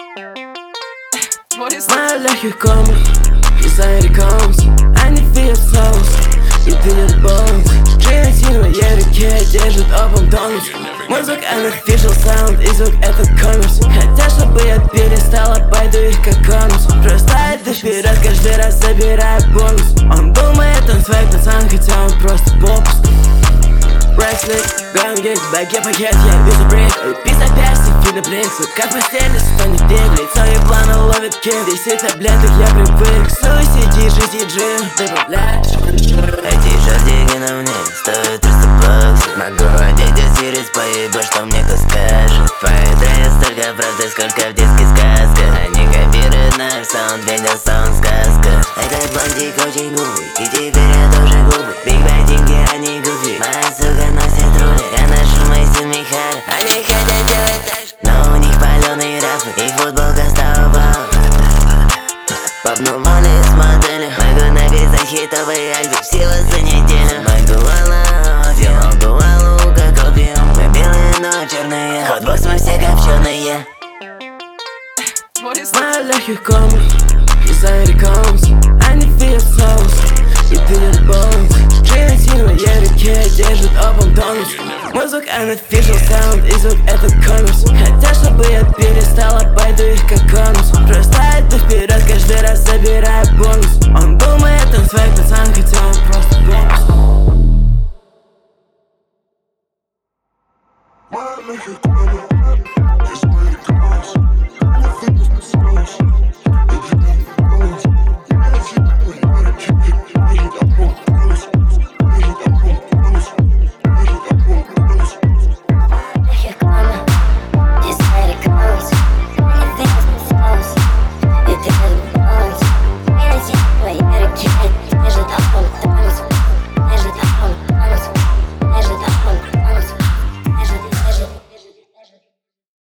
Моя легких комнат, дизайн рекомс. Они видят соус и видят бонус. Тrinity на моей руке держит open тонус. Мой звук unofficial sound, и звук это коммерс. Хотят, чтобы я перестал, обойду их как конус. Просто иду вперед, каждый раз забираю бонус. Он думает, он свой пацан, хотя он просто попус. Брэслик, гангель, в баге пакет, я вижу брейк. Пицца перси, фида блинк, как постели, стонет дым. Лицо еблано ловит кем, 10 таблеток, я привык. Суициди, жизнь джим, добавляешь. Эти шортики на мне стоят 300 баксов. Могу одеть сирис, поебать, что мне кто скажет. Поэтому столько правды, сколько в детских сказках. Они копируют наш саунд, видят саунд сказка. Этот блондик очень глупый, и теперь я тоже глупый. Биг бай деньги, они гуфи. Моя сука носит рули, я ношу мой сын Михара. Они хотят делать так же, но у них паленые рафы, и футболка стала бау. Попнул моли с моделью, могу написать хитовый альбом всего за неделю. Мой дуала, делал дуалу, как опиум. Мы белые, но черные, хотбокс мы все копченые. Моя легких комнат, дизайн рекомс. Они видят соус и видят бонус. Trinity на моей руке держит open тонус. Мой звук unofficial sound, и звук это коммерс. Хотят, чтобы я перестал, обойду их как конус.